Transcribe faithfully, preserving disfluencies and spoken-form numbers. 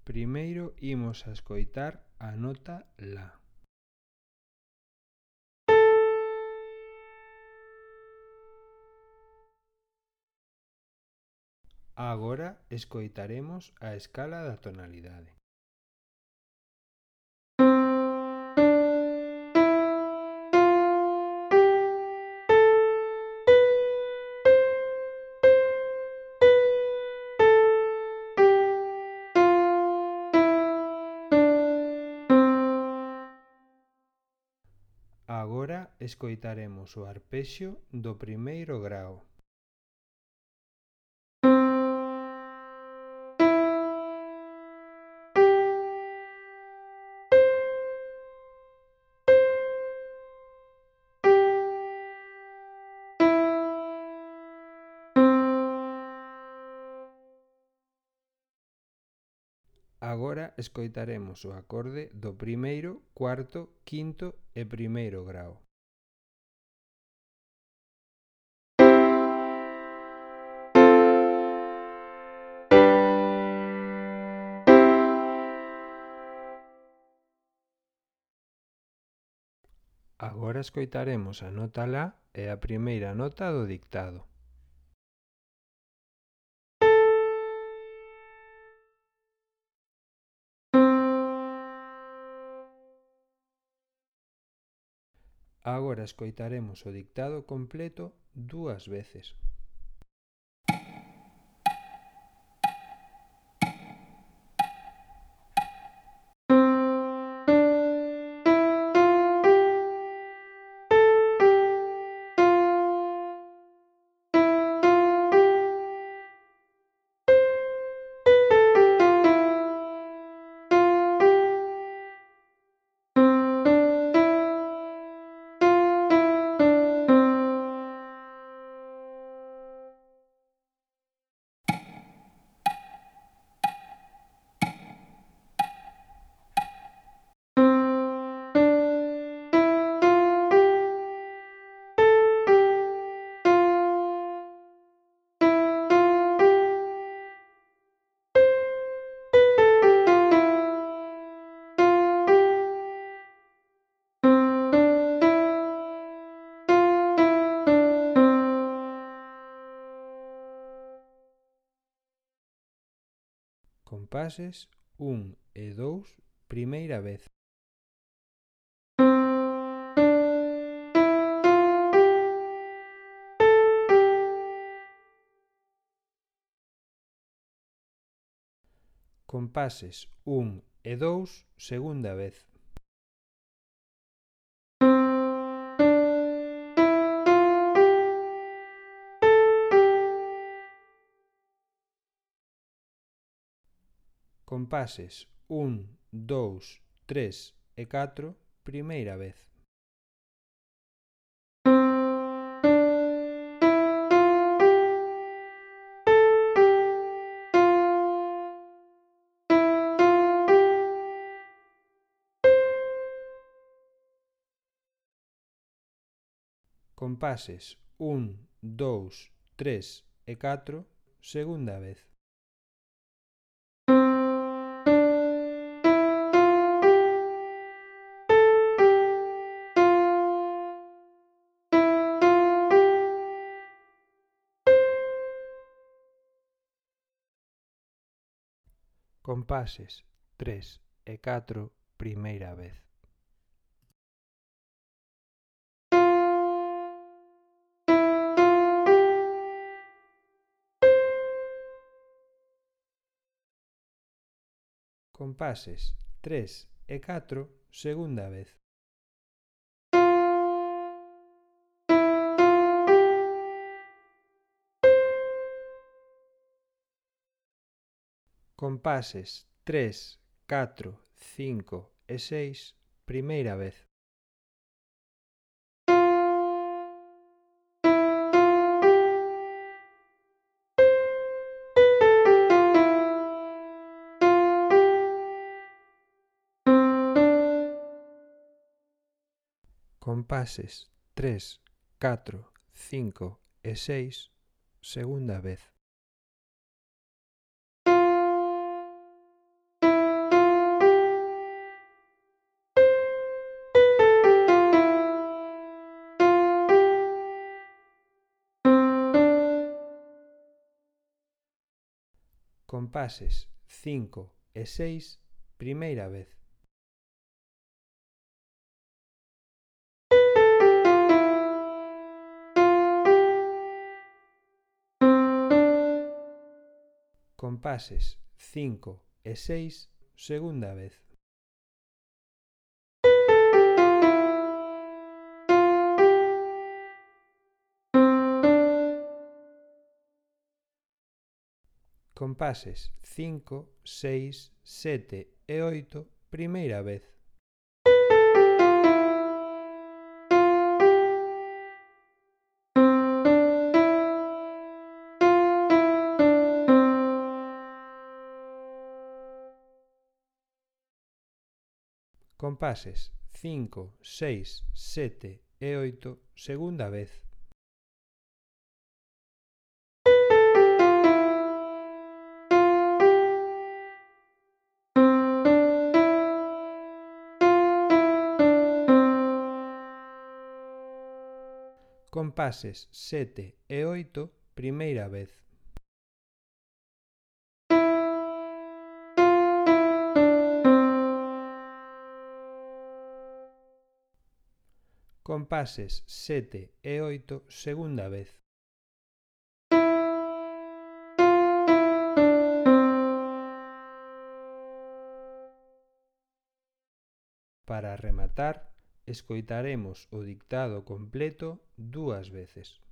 Primeiro imos a escoitar a nota La. Agora escoitaremos a escala da tonalidade. Agora escoitaremos o arpexio do primeiro grao. Agora escoitaremos o acorde do primeiro, cuarto, quinto e primeiro grao. Agora escoitaremos a nota La e a primeira nota do dictado. Agora escoitaremos o dictado completo dúas veces. Compases un e dous, primeira vez. Compases un e dous, segunda vez. Compases un, dous, tres e catro, primeira vez. Compases un, dous, tres e catro, segunda vez. Compases tres e catro, primeira vez. Compases tres e catro, segunda vez. Compases tres, catro, cinco e seis, primeira vez. Compases tres, catro, cinco e seis, segunda vez. Compases cinco e seis, primeira vez. Compases cinco e seis, segunda vez. Compases cinco, seis, sete e oito, primeira vez. Compases cinco, seis, sete e oito, segunda vez. Compases sete e oito, primeira vez. Compases sete e oito, segunda vez. Para rematar, escoitaremos o dictado completo dúas veces.